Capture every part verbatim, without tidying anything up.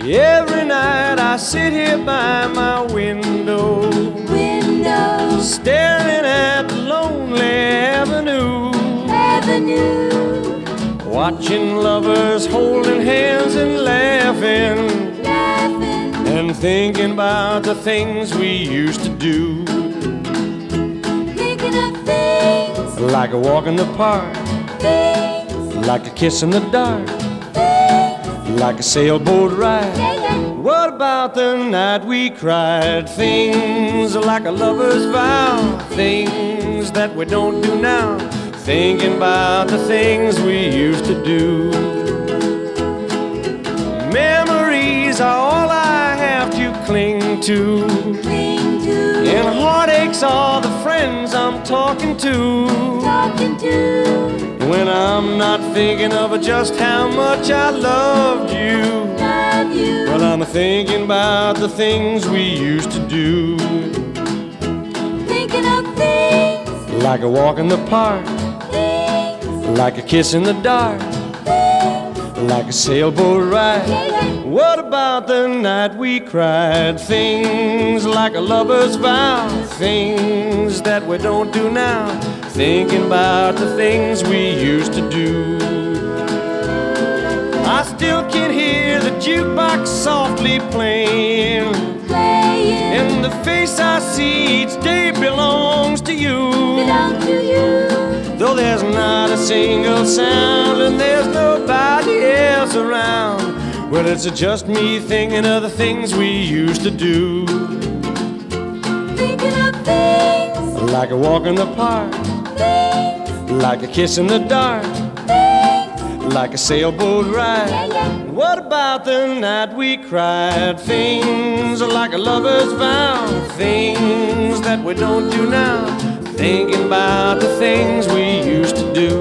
Every night I sit here by my window, window, staring at the lonely avenue, avenue, watching lovers holding hands and laughing, laughing, and thinking about the things we used to do. thinking of things, Like a walk in the park, things, like a kiss in the dark, things, like a sailboat ride. yeah, yeah. What about the night we cried? Things like a lover's vow, things that we don't do now. Thinking about the things we used to do. Memories are all I have to cling to, Cling to, and heartaches are the friends I'm talking to. talking to, When I'm not thinking of just how much I loved you, love you, well, I'm thinking about the things we used to do. thinking of things, Like a walk in the park, things, like a kiss in the dark, things, like a sailboat ride. yeah, yeah. What about the night we cried? Things like a lover's vow, things that we don't do now. Thinking about the things we used to do. I still can hear the jukebox softly playing, Playing, and the face I see each day belongs to you. belong to you, Though there's not a single sound and there's nobody else around, well, it's just me thinking of the things we used to do. thinking of things, Like a walk in the park, things, like a kiss in the dark, things, like a sailboat yeah, ride. yeah. What about the night we cried? Things like a lover's vow, things that we don't do now. Thinking about the things we used to do.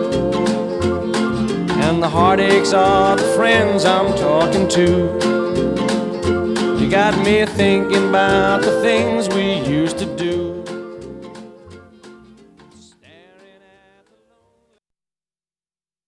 And the heartaches are the friends I'm talking to. You got me thinking about the things we used to do.